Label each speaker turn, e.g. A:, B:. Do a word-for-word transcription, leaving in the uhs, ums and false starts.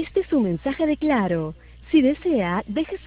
A: Este es un mensaje de Claro. Si desea, deje su